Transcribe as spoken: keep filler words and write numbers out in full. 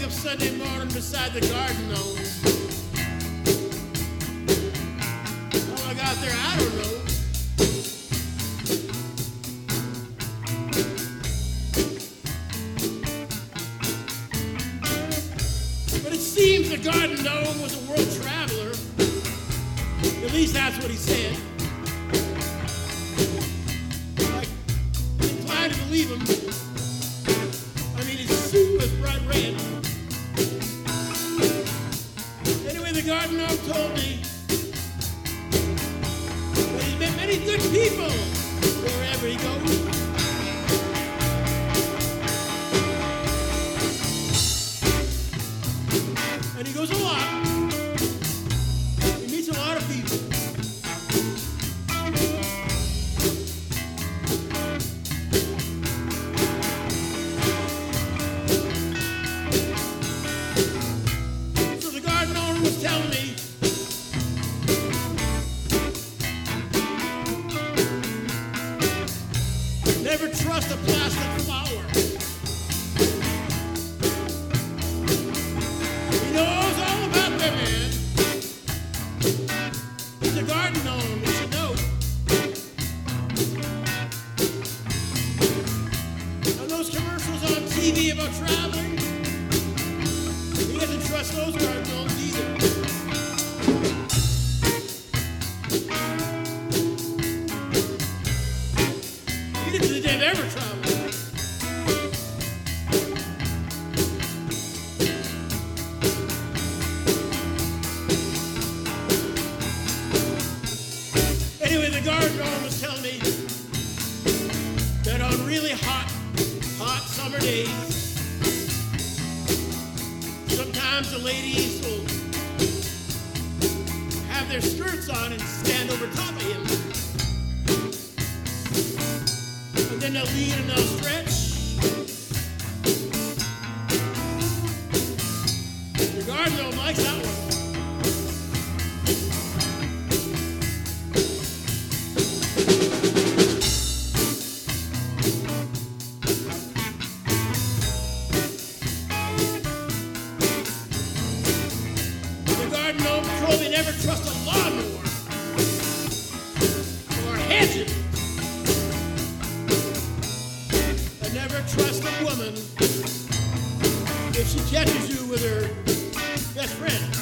up Sunday morning beside the garden gnome. How I got there, I don't know. But it seems the garden gnome was a world traveler. At least that's what he said. Like, I'm inclined to believe him. I mean, his suit was bright red. Anyway, the garden gnome told me that he's met many good people wherever he goes. And he goes a lot. He meets a lot of people. So the garden owner was telling me never trust a plastic flower. He knows all about women. He's a garden gnome, you should know. And those commercials on T V about traveling, he doesn't trust those garden gnomes either. He doesn't think they've ever traveled. Anyway, the garden gnome was telling me that on really hot, hot summer days, sometimes the ladies will have their skirts on and stand over top of him. And then they'll lean and they'll stretch. The garden gnome likes that one. The garden gnome told me never trust a lawnmower or hedges. And never trust a woman if she catches you with her best friend.